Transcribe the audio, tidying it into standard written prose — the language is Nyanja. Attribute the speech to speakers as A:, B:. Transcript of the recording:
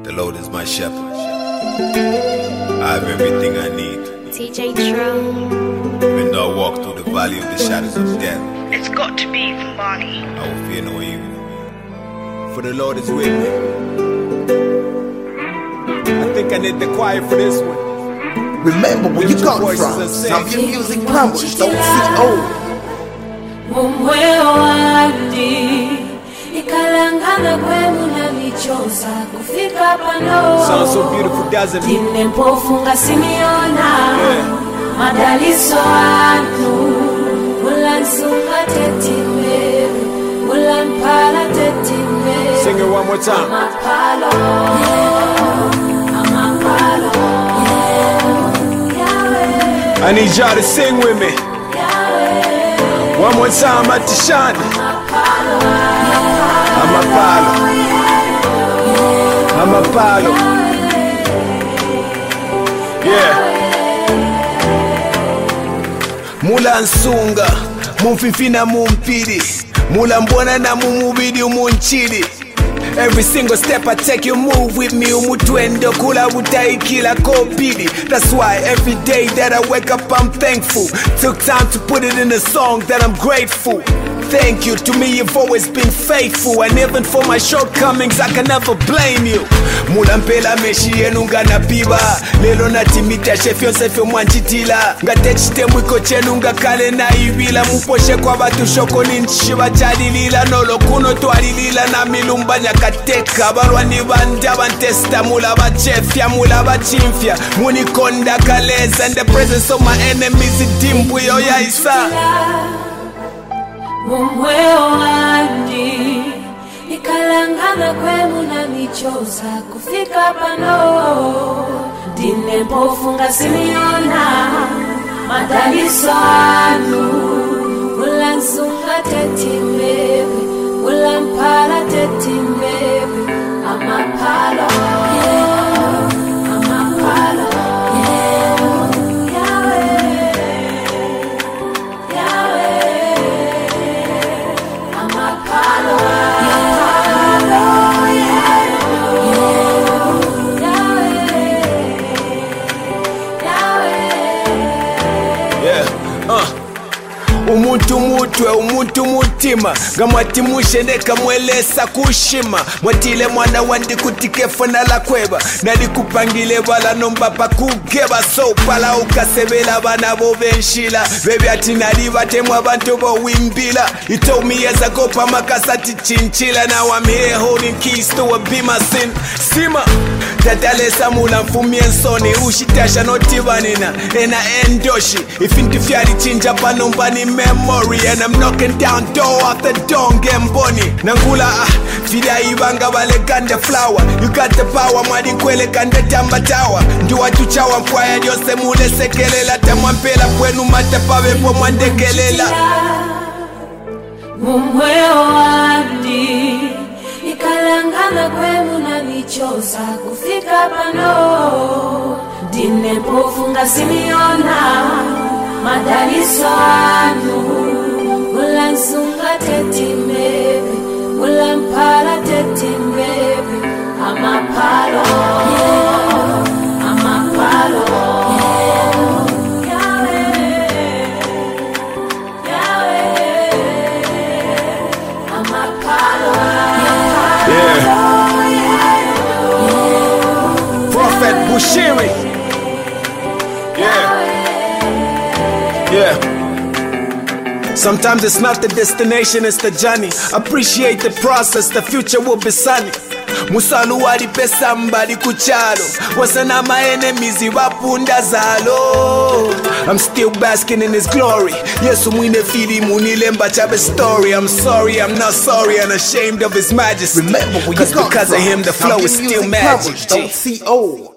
A: The Lord is my shepherd. I have everything I need.
B: TJ Trill.
A: Even though I walk through the valley of the shadows of death,
C: It's got to be from Barney.
A: I will fear no evil. For the Lord is with me. I think I need the choir for this one.
D: Remember where you come from. Some music published on CO.
A: Sounds so beautiful, doesn't it? Sing it one more time. I need y'all to sing with me. One more time at the shine. I'm a palo. Yeah. Mula nsunga, mumfifina mumpidi, mula mbona na mumubidi umunchidi. Every single step I take, you move with me. Umutwendo kula utaikila kopidi. That's why every day that I wake up I'm thankful. Took time to put it in a song that I'm grateful. Thank you, to me you've always been faithful. And even for my shortcomings I can never blame you. Mulampela meshi yenu ngana piba. Lelo natimita shefyo sefyo mwanchitila. Ngatechite mwiko chenu ngakale na ibila. Muposhe kwa batu shoko ninchiba chadilila. Nolo kuno tualilila na milumbanya kateka. Barwani banda bantesta mula bachefya mula bachimfya. Munikonda kaleza. In the presence of my enemies idimbu yo ya isa.
E: Mumweo wandi Nikalangana kwemu na nichoza Kufika pano Dine mpofunga simiona Madaliso anu Ulansunga tetimbewe Ulampala tetimbewe Amapalo Amapalo
A: Umuntu mutwe, umuntu mutima. Ngamwati musheneka mwelesa kushima. Mwatile mwana wandi kutikefa na la kweba. Nali kupangile wala nomba pa kugeba. So pala ukasebela bana bo benshila. Baby ati nali batemwa bantu bo wimbila. You told me years ago pa makasati chinchila. Now I'm here holding keys to a bima sin. Sima Tatale samula mfumi ensoni. Ushitasha notibanina. Ena endoshi. Ifinti fyari chinja panombani memory. And I'm knocking down door after door ngemboni. Nangula fida ibanga bale kande flower. You got the power mwadi kwele kande tamba tawa. Nduwa tuchawa mkwaya diose mule sekelela. Temwampela kwenu matepawe po mwandekelela.
E: Mumweo wandi Nikalangana kwenu na nichoza Kufika pano Dine mpofunga simiona Madaliso anu Ulansunga tetimbewe Ulampala tetimbewe Amapalo Amapalo
A: Prophet Bushiri. Yeah. Sometimes it's not the destination, it's the journey. Appreciate the process, the future will be sunny. Musalu wadi pesa mbadi kuchalo. Wasana my enemies wapunda zalo. I'm still basking in his glory. Yes, umwine fili munilemba chabe story. I'm sorry, I'm not sorry, and ashamed of his majesty.
D: Remember where you come
A: because of him the flow is still magic.
D: CO.